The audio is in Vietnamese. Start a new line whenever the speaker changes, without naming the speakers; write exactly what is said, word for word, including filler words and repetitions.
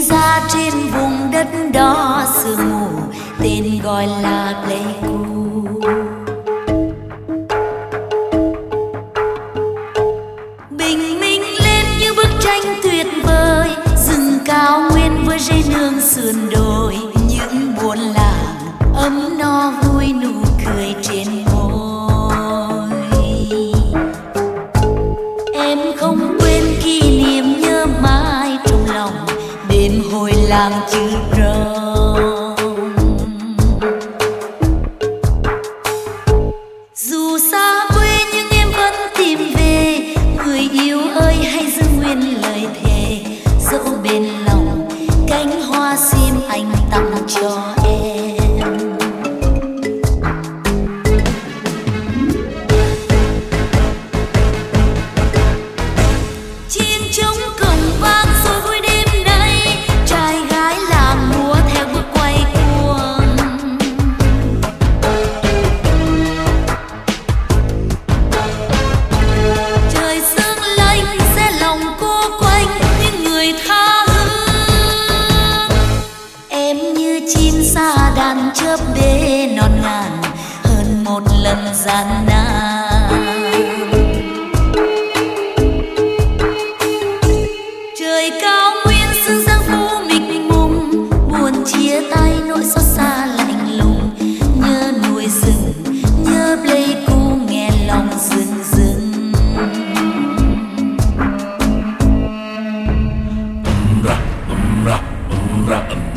sinh ra trên vùng đất đó sương mù, tên gọi là Pleiku. Bình minh lên như bức tranh tuyệt vời, rừng cao nguyên với dây nương sườn đồi, những buồn làng ấm no vui nụ cười trên môi. Em không quên kỷ niệm nhớ mãi trong lòng, đêm hồi làng chữ rồng. Dù xa quê nhưng em vẫn tìm về, người yêu ơi hãy giữ nguyên lời thề, dẫu bên lòng cánh hoa sim anh tặng cho em. Chiên trống cổng vang rồi vui đêm nay, trai gái làng múa theo bước quay cuồng. Trời sương lạnh sẽ lòng cô quanh những người tha hương. Em như chim sa đàn chớp bể non ngàn, hơn một lần gian nan. Trời cao nguyên sương giăng phủ mịt mùng, buồn chia tay nỗi xót xa lạnh lùng. Nhớ núi rừng, nhớ Pleiku nghe lòng rừng rừng.
Um ra, um ra, um ra, um